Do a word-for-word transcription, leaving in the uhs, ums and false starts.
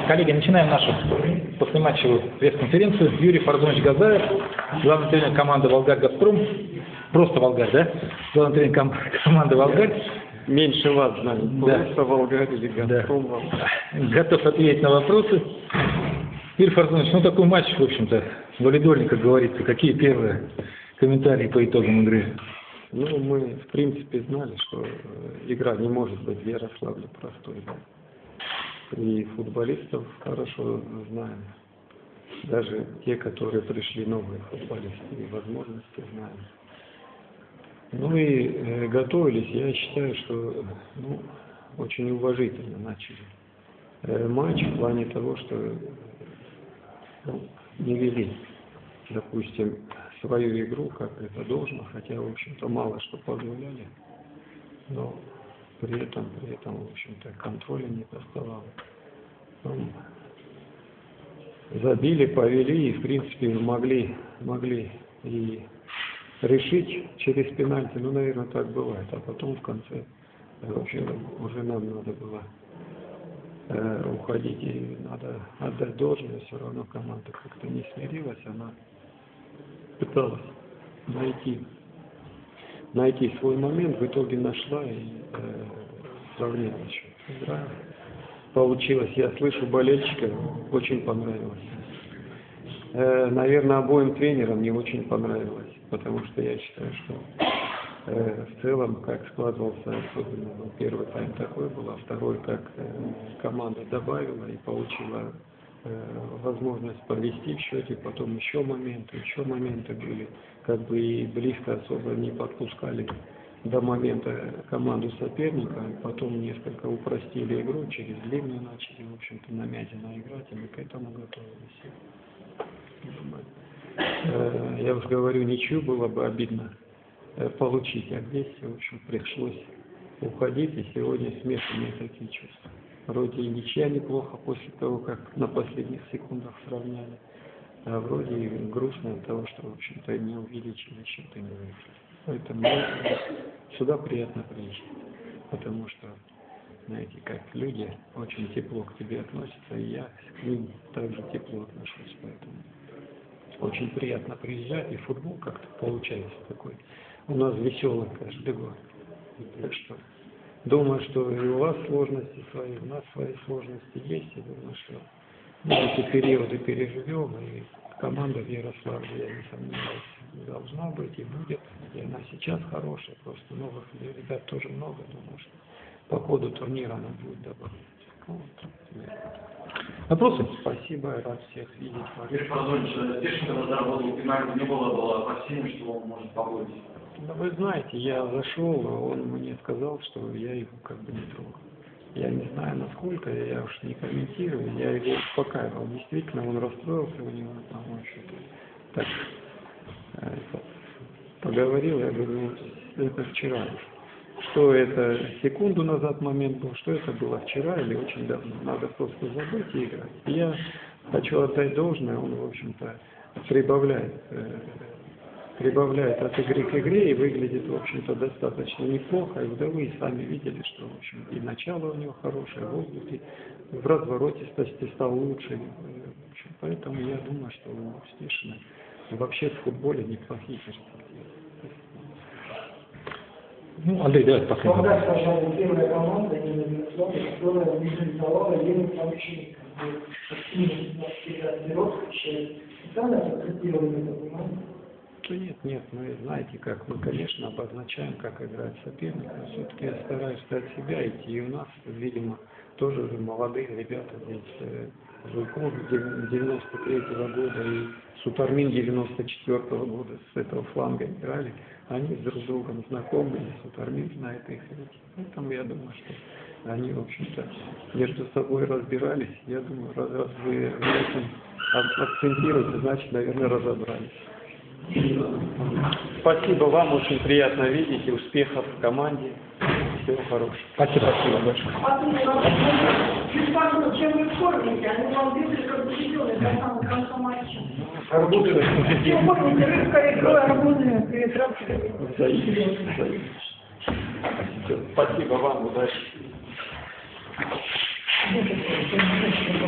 Коллеги, начинаем нашу послематчевую пресс-конференцию. Юрий Фарзонович Газаев, главный тренер команды «Волгарь-Газпром». Просто «Волгарь», да? Главный тренер ком команды «Волгарь». Меньше вас знаем. Да. Просто «Волгарь» или «Газпром». Да. Готов ответить на вопросы. Юрий Фарзонович, ну такой матч, в общем-то, валидольный, как говорится. Какие первые комментарии по итогам игры? Ну, мы, в принципе, знали, что игра не может быть в Ярославле простой. Да? И футболистов хорошо знаем. Даже те, которые пришли новые футболисты, и возможности знаем. Ну и э, готовились, я считаю, что ну, очень уважительно начали э, матч в плане того, что ну, не вели, допустим, свою игру, как это должно, хотя, в общем-то, мало что позволяли, но при этом, при этом, в общем-то, контроля не доставало. Ну, забили, повели и, в принципе, могли, могли и решить через пенальти, ну, наверное, так бывает, а потом в конце вообще уже нам надо было э, уходить, и надо отдать должное, все равно команда как-то не смирилась, она пыталась найти, найти свой момент, в итоге нашла и э, сравнила еще. Игра получилась, я слышу болельщиков, очень понравилось. Э, наверное, обоим тренерам не очень понравилось, потому что я считаю, что э, в целом, как складывался, особенно ну, первый тайм такой был, а второй, как э, команда добавила и получила э, возможность повести в счете, потом еще моменты, еще моменты были, как бы и близко особо не подпускали до момента команду соперника, потом несколько упростили игру, через длинную начали, в общем-то, намязенно играть, и мы к этому готовились. Я уже говорю, ничью было бы обидно получить, а здесь, в общем, пришлось уходить, и сегодня смешанные такие чувства. Вроде и ничья неплохо после того, как на последних секундах сравняли, а вроде и грустно от того, что, в общем-то, не увеличили счет и не выиграли. Поэтому сюда приятно приезжать, потому что, знаете, как люди очень тепло к тебе относятся, и я к ним также тепло отношусь, поэтому очень приятно приезжать, и футбол как-то получается такой. У нас веселый каждый год. Так что думаю, что и у вас сложности свои, у нас свои сложности есть, и думаю, что мы эти периоды переживем, и команда в Ярославле, я не сомневаюсь, должна быть и будет. И она сейчас хорошая, просто новых ребят тоже много, думаю, что по ходу турнира она будет добавлять. Вот. Вопросы? Спасибо, рад всех видеть. Юрий Фарзонович, здесь, когда заработал пенальти, не было, было опасения, что он может погодить. Да вы знаете, я зашел, а он мне сказал, что я его как бы не трогал. Я не знаю, насколько, я уж не комментирую, я его успокаивал. Действительно, он расстроился, у него, по-моему, что-то так это, поговорил, я говорю, это вчера. Что это секунду назад момент был, что это было вчера или очень давно. Надо просто забыть и играть. Я хочу отдать должное, он, в общем-то, прибавляет, э, прибавляет от игры к игре и выглядит, в общем-то, достаточно неплохо. И да вы сами видели, что, в общем, и начало у него хорошее, в воздухе, в разворотистости стал лучше. В общем, поэтому я думаю, что у Стешина вообще в футболе неплохие перспективы. Ну, Андрей, давайте последний вопрос. Когда, пожалуй, первая команда, которая визуализовала Лену Самченко, активность герой, специально акцентировали это внимание? Да нет, нет, мы знаете, как мы, конечно, обозначаем, как играть соперника, но все-таки я стараюсь стать себя идти, и у нас, видимо, тоже молодые ребята здесь, Жуйков девяносто третьего года и Сутармин девяносто четвёртого года с этого фланга играли, они друг с другом знакомы, и Сутармин знает их, поэтому я думаю, что они, в общем-то, между собой разбирались, я думаю, раз, раз вы в этом акцентируете, значит, наверное, разобрались. Спасибо вам, очень приятно видеть, и успехов в команде. Всего хорошего. Спасибо, спасибо большое. А ты чуть важно, чем вы кормите, они вам бегали как зеленые до самого конца матча. Арбузы. Чем кормите, рыбка, икрой, арбузы, перетрапили. Взаимно, взаимно. Спасибо вам, удачи.